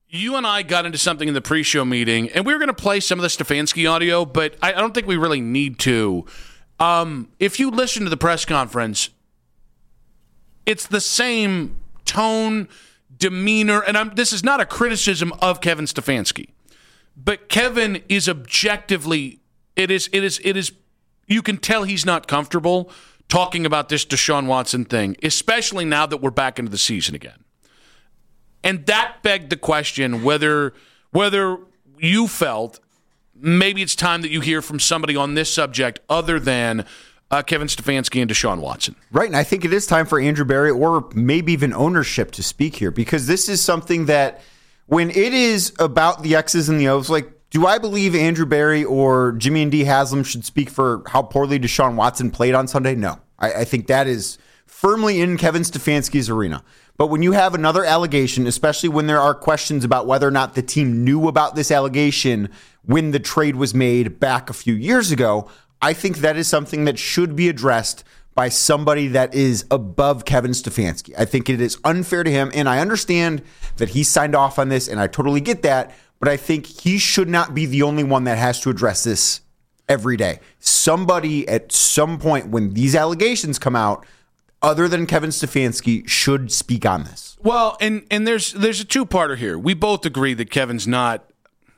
You and I got into something in the pre-show meeting, and we were going to play some of the Stefanski audio, but I don't think we really need to. If you listen to the press conference, it's the same tone, demeanor, and this is not a criticism of Kevin Stefanski, but Kevin is objectively, it is. You can tell he's not comfortable talking about this Deshaun Watson thing, especially now that we're back into the season again. And that begged the question whether you felt maybe it's time that you hear from somebody on this subject other than Kevin Stefanski and Deshaun Watson. Right, and I think it is time for Andrew Berry or maybe even ownership to speak here, because this is something that when it is about the X's and the O's, like, do I believe Andrew Berry or Jimmy and D. Haslam should speak for how poorly Deshaun Watson played on Sunday? No. I think that is firmly in Kevin Stefanski's arena. But when you have another allegation, especially when there are questions about whether or not the team knew about this allegation when the trade was made back a few years ago, I think that is something that should be addressed by somebody that is above Kevin Stefanski. I think it is unfair to him, and I understand that he signed off on this, and I totally get that, but I think he should not be the only one that has to address this every day. Somebody at some point when these allegations come out, other than Kevin Stefanski, should speak on this. Well, and there's a two-parter here. We both agree that Kevin's not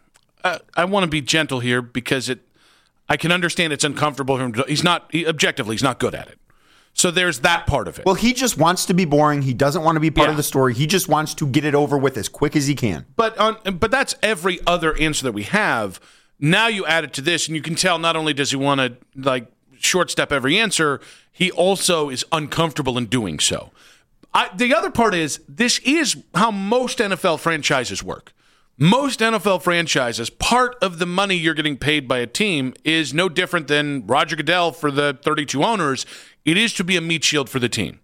I want to be gentle here because I can understand it's uncomfortable for him. Objectively, he's not good at it. So there's that part of it. Well, he just wants to be boring. He doesn't want to be part of the story. He just wants to get it over with as quick as he can. But that's every other answer that we have. Now you add it to this, and you can tell not only does he want to short step every answer, he also is uncomfortable in doing so. The other part is this is how most NFL franchises work. Most NFL franchises, part of the money you're getting paid by a team is no different than Roger Goodell for the 32 owners. It is to be a meat shield for the team.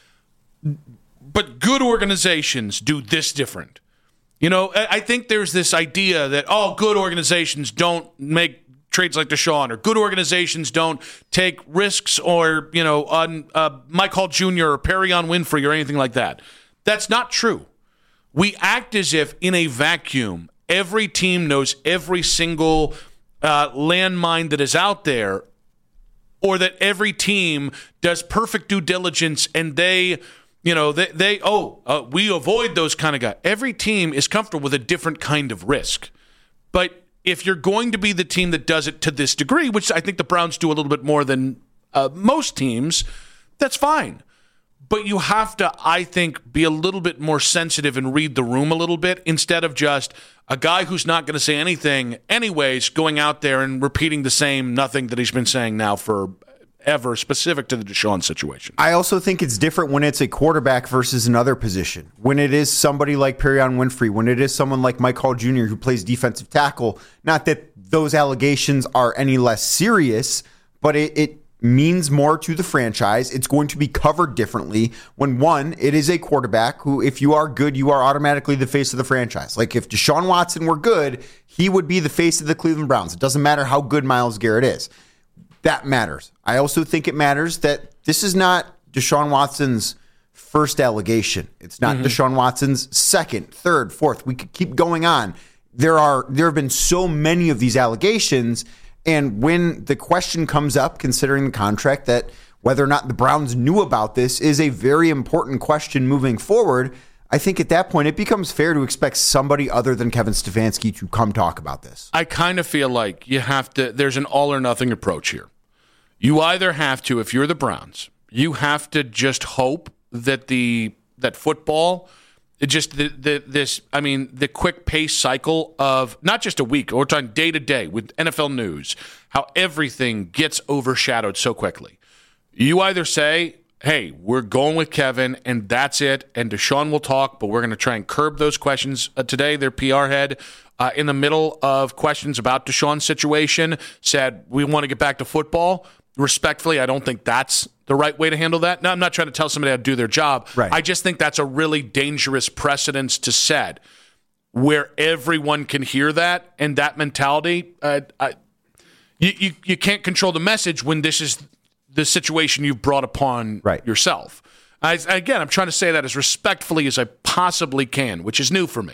But good organizations do this different. I think there's this idea that, good organizations don't make trades like Deshaun, or good organizations don't take risks on Mike Hall Jr. or Perion Winfrey or anything like that. That's not true. We act as if in a vacuum, every team knows every single landmine that is out there, or that every team does perfect due diligence and we avoid those kind of guys. Every team is comfortable with a different kind of risk. But if you're going to be the team that does it to this degree, which I think the Browns do a little bit more than most teams, that's fine. But you have to, I think, be a little bit more sensitive and read the room a little bit instead of just a guy who's not going to say anything anyways going out there and repeating the same nothing that he's been saying now forever, specific to the Deshaun situation. I also think it's different when it's a quarterback versus another position. When it is somebody like Perion Winfrey, when it is someone like Mike Hall Jr. who plays defensive tackle, not that those allegations are any less serious, but it means more to the franchise. It's going to be covered differently when, one, it is a quarterback who, if you are good, you are automatically the face of the franchise. Like if Deshaun Watson were good, he would be the face of the Cleveland Browns. It doesn't matter how good Myles Garrett is. That matters. I also think it matters that this is not Deshaun Watson's first allegation. It's not Deshaun Watson's second, third, fourth. We could keep going on. There have been so many of these allegations. And when the question comes up, considering the contract, that whether or not the Browns knew about this is a very important question moving forward, I think at that point it becomes fair to expect somebody other than Kevin Stefanski to come talk about this. I kind of feel like there's an all or nothing approach here. You either have to, if you're the Browns, you have to just hope that that football, the quick pace cycle of not just a week, we're talking day to day with NFL news, how everything gets overshadowed so quickly. You either say, hey, we're going with Kevin and that's it, and Deshaun will talk, but we're going to try and curb those questions. Today, their PR head, in the middle of questions about Deshaun's situation, said, we want to get back to football. Respectfully, I don't think that's the right way to handle that. Now, I'm not trying to tell somebody how to do their job. Right. I just think that's a really dangerous precedence to set where everyone can hear that, and that mentality. You can't control the message when this is the situation you've brought upon yourself. Again, I'm trying to say that as respectfully as I possibly can, which is new for me.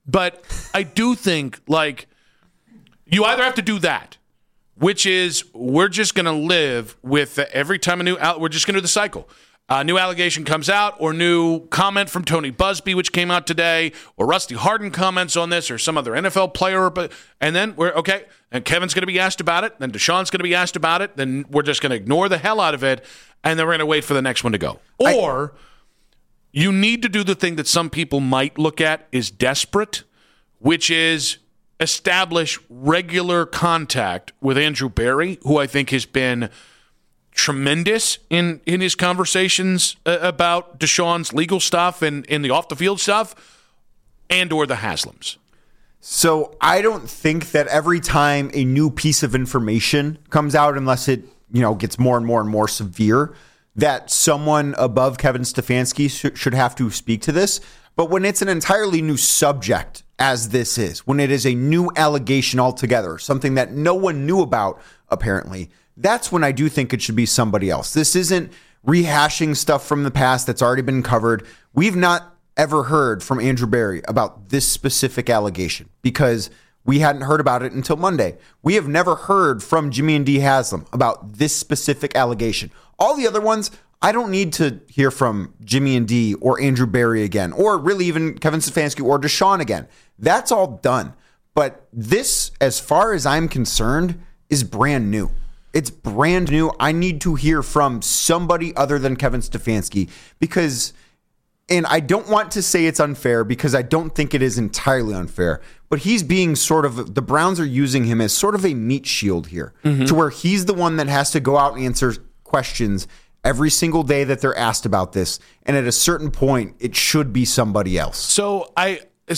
But I do think, like, you either have to do that, which is we're just going to live with every time we're just going to do the cycle. New allegation comes out, or new comment from Tony Busby, which came out today, or Rusty Harden comments on this, or some other NFL player. And then we're okay. And Kevin's going to be asked about it. Then Deshaun's going to be asked about it. Then we're just going to ignore the hell out of it, and then we're going to wait for the next one to go. Or you need to do the thing that some people might look at is desperate, which is establish regular contact with Andrew Berry, who I think has been tremendous in his conversations about Deshaun's legal stuff and in the off-the-field stuff, and or the Haslams. So I don't think that every time a new piece of information comes out, unless it gets more and more and more severe, that someone above Kevin Stefanski should have to speak to this. But when it's an entirely new subject, as this is, when it is a new allegation altogether, something that no one knew about, apparently, that's when I do think it should be somebody else. This isn't rehashing stuff from the past that's already been covered. We've not ever heard from Andrew Berry about this specific allegation because we hadn't heard about it until Monday. We have never heard from Jimmy and Dee Haslam about this specific allegation. All the other ones, I don't need to hear from Jimmy and Dee or Andrew Berry again, or really even Kevin Stefanski or Deshaun again. That's all done. But this, as far as I'm concerned, is brand new. It's brand new. I need to hear from somebody other than Kevin Stefanski because, and I don't want to say it's unfair because I don't think it is entirely unfair, but he's being the Browns are using him as sort of a meat shield here to where he's the one that has to go out and answer questions every single day that they're asked about this. And at a certain point, it should be somebody else. So I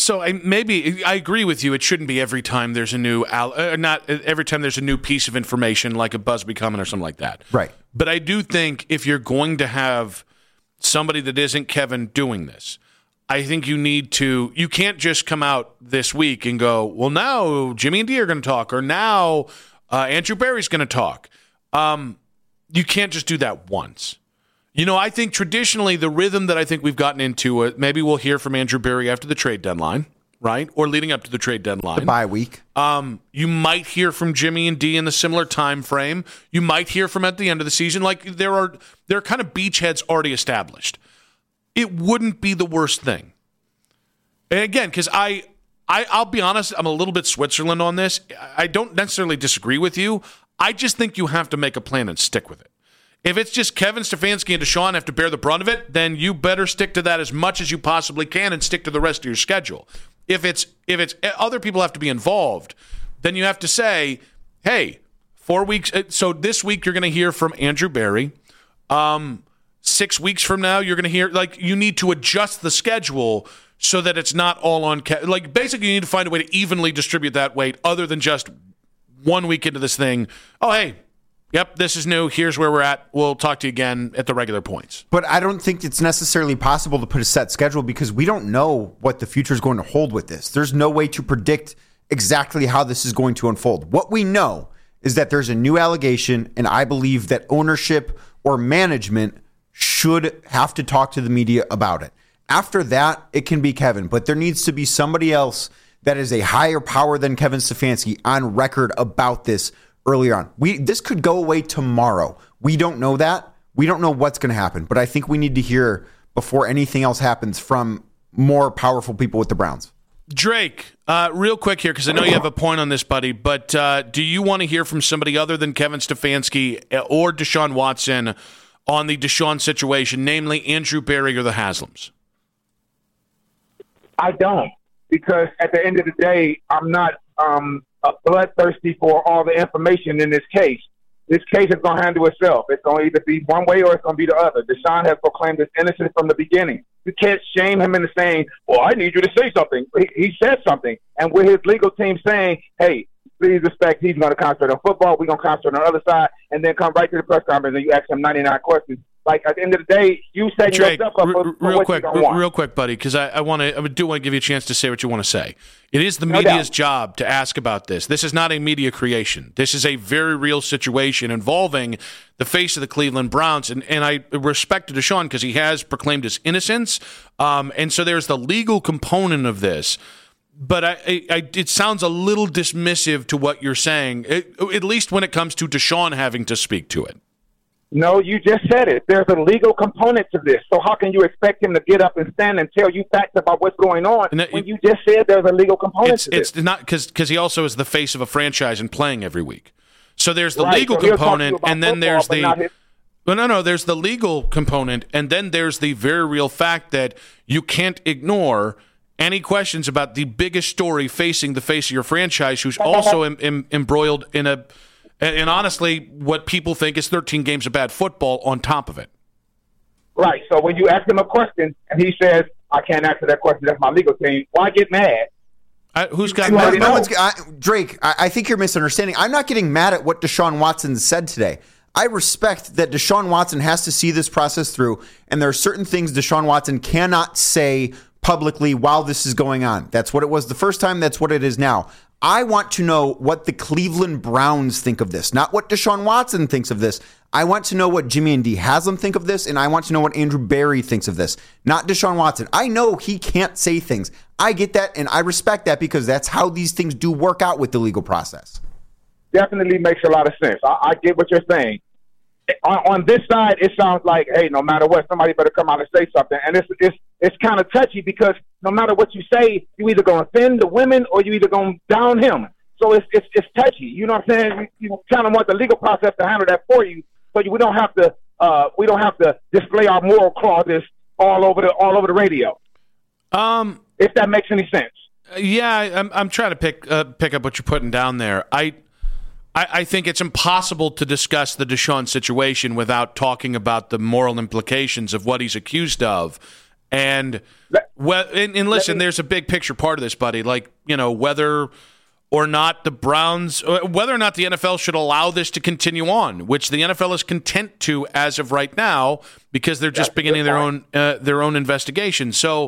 agree with you. It shouldn't be every time there's a new not every time there's a new piece of information like a Busby comment or something like that. Right. But I do think if you're going to have somebody that isn't Kevin doing this, I think you can't just come out this week and go, well, now Jimmy and Dee are going to talk, or now Andrew Berry's going to talk. You can't just do that once. I think traditionally the rhythm that I think we've gotten into, maybe we'll hear from Andrew Berry after the trade deadline, right? Or leading up to the trade deadline. The bye week. You might hear from Jimmy and Dee in the similar time frame. You might hear from at the end of the season. Like there are kind of beachheads already established. It wouldn't be the worst thing. And again, because I'll be honest, I'm a little bit Switzerland on this. I don't necessarily disagree with you. I just think you have to make a plan and stick with it. If it's just Kevin Stefanski and Deshaun have to bear the brunt of it, then you better stick to that as much as you possibly can and stick to the rest of your schedule. If it's other people have to be involved, then you have to say, hey, 4 weeks. So this week you're going to hear from Andrew Berry. 6 weeks from now you're going to hear, you need to adjust the schedule so that it's not all on basically you need to find a way to evenly distribute that weight other than just 1 week into this thing. Oh, hey. Yep, this is new. Here's where we're at. We'll talk to you again at the regular points. But I don't think it's necessarily possible to put a set schedule because we don't know what the future is going to hold with this. There's no way to predict exactly how this is going to unfold. What we know is that there's a new allegation, and I believe that ownership or management should have to talk to the media about it. After that, it can be Kevin, but there needs to be somebody else that is a higher power than Kevin Stefanski on record about this earlier on. This could go away tomorrow. We don't know that. We don't know what's going to happen, but I think we need to hear before anything else happens from more powerful people with the Browns. Drake, real quick here, because I know you have a point on this, buddy, but do you want to hear from somebody other than Kevin Stefanski or Deshaun Watson on the Deshaun situation, namely Andrew Berry or the Haslams? I don't, because at the end of the day, I'm not bloodthirsty for all the information in this case. This case is going to handle itself. It's going to either be one way or it's going to be the other. Deshaun has proclaimed his innocence from the beginning. You can't shame him into saying, well, I need you to say something. He said something. And with his legal team saying, hey, please respect, he's going to concentrate on football, we're going to concentrate on the other side, and then come right to the press conference and you ask him 99 questions. Like, at the end of the day, you set Drake, yourself up for what you don't want. Real quick, buddy, because I do want to give you a chance to say what you want to say. It is the media's job to ask about this. This is not a media creation. This is a very real situation involving the face of the Cleveland Browns. And I respect Deshaun because he has proclaimed his innocence. And so there's the legal component of this. it sounds a little dismissive to what you're saying, at least when it comes to Deshaun having to speak to it. No, you just said it. There's a legal component to this. So how can you expect him to get up and stand and tell you facts about what's going on when you just said there's a legal component to this? It's not because he also is the face of a franchise and playing every week. So there's the legal component, and then there's there's the legal component, and then there's the very real fact that you can't ignore any questions about the biggest story facing the face of your franchise, who's also embroiled in and honestly, what people think is 13 games of bad football on top of it. Right. So when you ask him a question and he says, I can't answer that question, that's my legal team, why get mad? Who's got mad? Drake, I think you're misunderstanding. I'm not getting mad at what Deshaun Watson said today. I respect that Deshaun Watson has to see this process through, and there are certain things Deshaun Watson cannot say publicly while this is going on. That's what it was the first time. That's what it is now. I want to know what the Cleveland Browns think of this, not what Deshaun Watson thinks of this. I want to know what Jimmy and Dee Haslam think of this, and I want to know what Andrew Berry thinks of this, not Deshaun Watson. I know he can't say things. I get that, and I respect that because that's how these things do work out with the legal process. Definitely makes a lot of sense. I get what you're saying. On this side, it sounds like, hey, no matter what, somebody better come out and say something. And it's kind of touchy because no matter what you say, you either going to offend the women or you either going to down him. So it's touchy. You know what I'm saying? You kind of want the legal process to handle that for you, so we don't have to display our moral clauses all over the radio. If that makes any sense. Yeah, I'm trying to pick up what you're putting down there. I think it's impossible to discuss the Deshaun situation without talking about the moral implications of what he's accused of. And listen, there's a big picture part of this, buddy. Like, whether or not the Browns, whether or not the NFL should allow this to continue on, which the NFL is content to as of right now because they're just beginning their own investigation. So,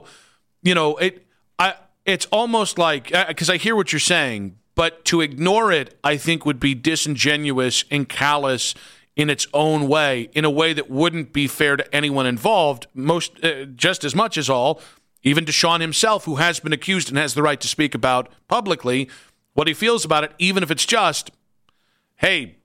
it's almost like, because I hear what you're saying, but to ignore it, I think, would be disingenuous and callous in its own way, in a way that wouldn't be fair to anyone involved, just as much as all, even Deshaun himself, who has been accused and has the right to speak about publicly what he feels about it, even if it's just, hey,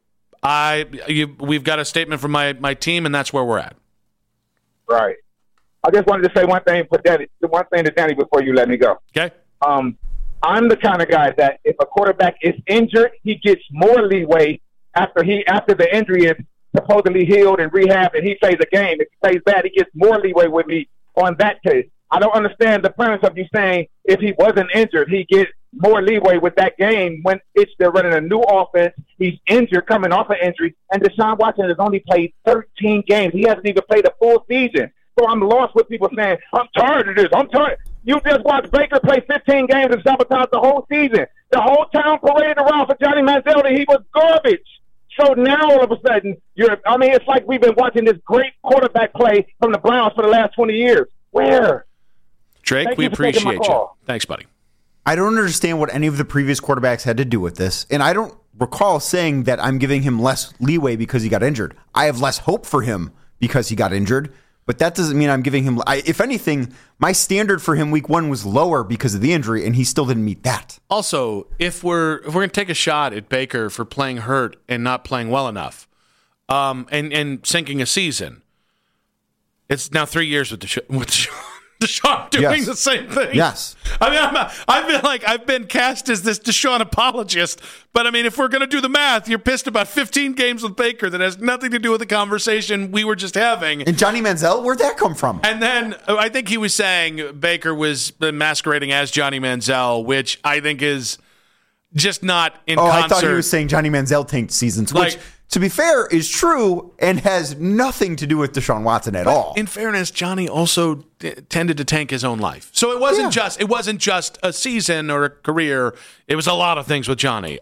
we've got a statement from my team, and that's where we're at. Right. I just wanted to say one thing to Danny before you let me go. Okay. I'm the kind of guy that if a quarterback is injured, he gets more leeway after the injury is supposedly healed and rehab and he plays a game. If he plays bad, he gets more leeway with me on that case. I don't understand the premise of you saying if he wasn't injured, he gets more leeway with that game when they're running a new offense. He's injured, coming off an injury, and Deshaun Watson has only played 13 games. He hasn't even played a full season. So I'm lost with people saying, I'm tired of this. I'm tired. You just watched Baker play 15 games and sabotage the whole season. The whole town paraded around for Johnny Manziel and he was garbage. So now all of a sudden, it's like we've been watching this great quarterback play from the Browns for the last 20 years. Where? Drake, we appreciate you. Thanks, buddy. I don't understand what any of the previous quarterbacks had to do with this, and I don't recall saying that I'm giving him less leeway because he got injured. I have less hope for him because he got injured. But that doesn't mean I'm giving him. If anything, my standard for him week one was lower because of the injury, and he still didn't meet that. Also, if we're going to take a shot at Baker for playing hurt and not playing well enough, and sinking a season, it's now 3 years with Deshaun doing the same thing. Yes. I mean, I've been cast as this Deshaun apologist, but I mean, if we're going to do the math, you're pissed about 15 games with Baker that has nothing to do with the conversation we were just having. And Johnny Manziel, where'd that come from? And then I think he was saying Baker was masquerading as Johnny Manziel, which I think is just not in concert. I thought he was saying Johnny Manziel tanked seasons, which, to be fair, is true and has nothing to do with Deshaun Watson at all. In fairness, Johnny also tended to tank his own life. So it wasn't just a season or a career. It was a lot of things with Johnny.